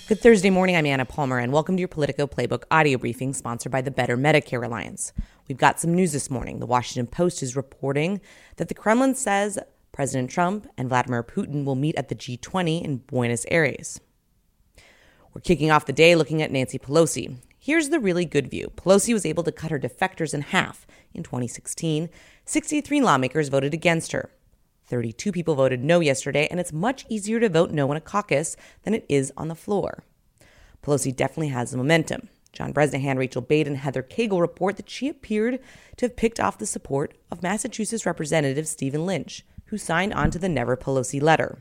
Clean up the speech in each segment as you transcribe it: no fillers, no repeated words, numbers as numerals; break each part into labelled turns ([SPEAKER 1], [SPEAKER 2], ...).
[SPEAKER 1] Good Thursday morning, I'm Anna Palmer, and welcome to your Politico Playbook audio briefing sponsored by the Better Medicare Alliance. We've got some news this morning. The Washington Post is reporting that the Kremlin says President Trump and Vladimir Putin will meet at the G20 in Buenos Aires. We're kicking off the day looking at Nancy Pelosi. Here's the really good view. Pelosi was able to cut her defectors in half. In 2016, 63 lawmakers voted against her. 32 people voted no yesterday, and it's much easier to vote no in a caucus than it is on the floor. Pelosi definitely has the momentum. John Bresnahan, Rachel Bade, and Heather Cagle report that she appeared to have picked off the support of Massachusetts Representative Stephen Lynch, who signed on to the Never Pelosi letter.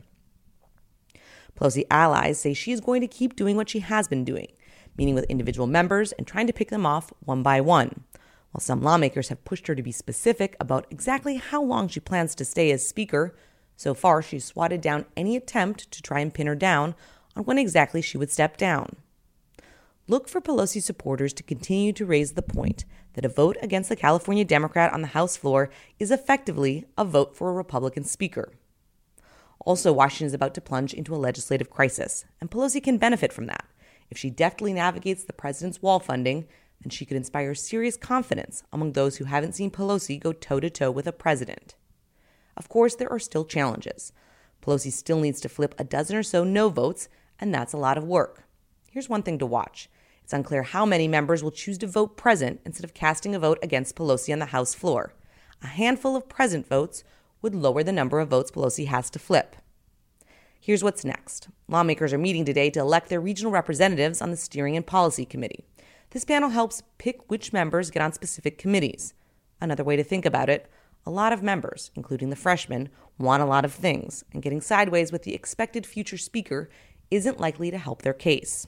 [SPEAKER 1] Pelosi allies say she is going to keep doing what she has been doing, meeting with individual members and trying to pick them off one by one. While some lawmakers have pushed her to be specific about exactly how long she plans to stay as Speaker, so far she's swatted down any attempt to try and pin her down on when exactly she would step down. Look for Pelosi supporters to continue to raise the point that a vote against the California Democrat on the House floor is effectively a vote for a Republican Speaker. Also, Washington is about to plunge into a legislative crisis, and Pelosi can benefit from that. If she deftly navigates the president's wall funding, then she could inspire serious confidence among those who haven't seen Pelosi go toe-to-toe with a president. Of course, there are still challenges. Pelosi still needs to flip a dozen or so no votes, and that's a lot of work. Here's one thing to watch. It's unclear how many members will choose to vote present instead of casting a vote against Pelosi on the House floor. A handful of present votes would lower the number of votes Pelosi has to flip. Here's what's next. Lawmakers are meeting today to elect their regional representatives on the Steering and Policy Committee. This panel helps pick which members get on specific committees. Another way to think about it, a lot of members, including the freshmen, want a lot of things, and getting sideways with the expected future speaker isn't likely to help their case.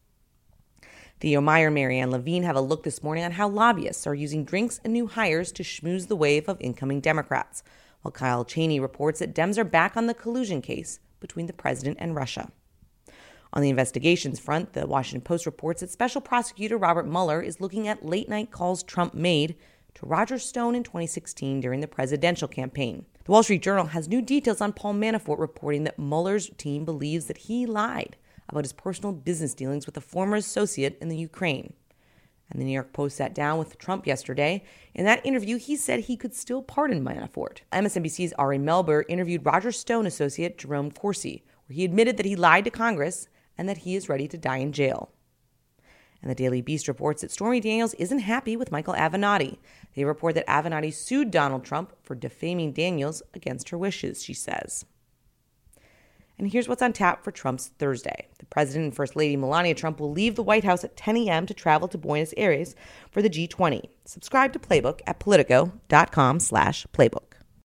[SPEAKER 1] Theo Meyer and Marianne Levine have a look this morning on how lobbyists are using drinks and new hires to schmooze the wave of incoming Democrats, while Kyle Cheney reports that Dems are back on the collusion case between the president and Russia. On the investigations front, the Washington Post reports that Special Prosecutor Robert Mueller is looking at late-night calls Trump made to Roger Stone in 2016 during the presidential campaign. The Wall Street Journal has new details on Paul Manafort reporting that Mueller's team believes that he lied about his personal business dealings with a former associate in the Ukraine. And the New York Post sat down with Trump yesterday. In that interview, he said he could still pardon Manafort. MSNBC's Ari Melber interviewed Roger Stone associate Jerome Corsi, where he admitted that he lied to Congress and that he is ready to die in jail. And the Daily Beast reports that Stormy Daniels isn't happy with Michael Avenatti. They report that Avenatti sued Donald Trump for defaming Daniels against her wishes, she says. And here's what's on tap for Trump's Thursday. The President and First Lady Melania Trump will leave the White House at 10 a.m. to travel to Buenos Aires for the G20. Subscribe to Playbook at Politico.com/Playbook.